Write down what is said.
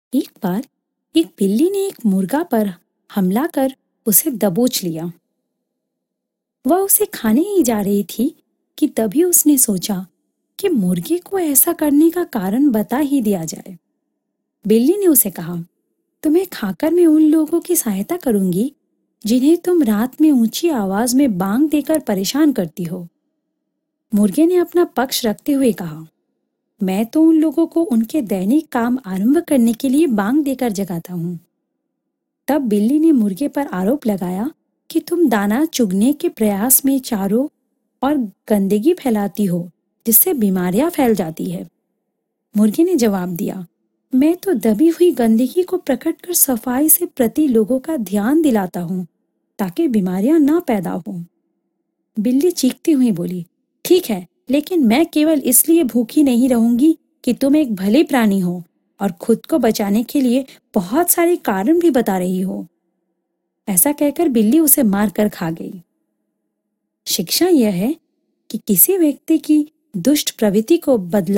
एक बार एक बिल्ली ने एक मुर्गा पर हमला कर उसे दबोच लिया। वह उसे खाने ही जा रही थी कि तभी उसने सोचा कि मुर्गे को ऐसा करने का कारण बता ही दिया जाए। बिल्ली ने उसे कहा, तुम्हें खाकर मैं उन लोगों की सहायता करूंगी जिन्हें तुम रात में ऊंची आवाज में बांग देकर परेशान करती हो। मुर्गे ने अपना पक्ष रखते हुए कहा, मैं तो उन लोगों को उनके दैनिक काम आरंभ करने के लिए बांग देकर जगाता हूं। तब बिल्ली ने मुर्गे पर आरोप लगाया कि तुम दाना चुगने के प्रयास में चारों और गंदगी फैलाती हो, जिससे बीमारियां फैल जाती है। मुर्गे ने जवाब दिया, मैं तो दबी हुई गंदगी को प्रकट कर सफाई से प्रति लोगों का ध्यान दिलाता हूँ ताकि बीमारियां ना पैदा हो। बिल्ली चीखती हुई बोली, ठीक है, लेकिन मैं केवल इसलिए भूखी नहीं रहूंगी कि तुम एक भले प्राणी हो और खुद को बचाने के लिए बहुत सारे कारण भी बता रही हो। ऐसा कहकर बिल्ली उसे मार कर खा गई। शिक्षा यह है कि किसी व्यक्ति की दुष्ट प्रवृत्ति को बदला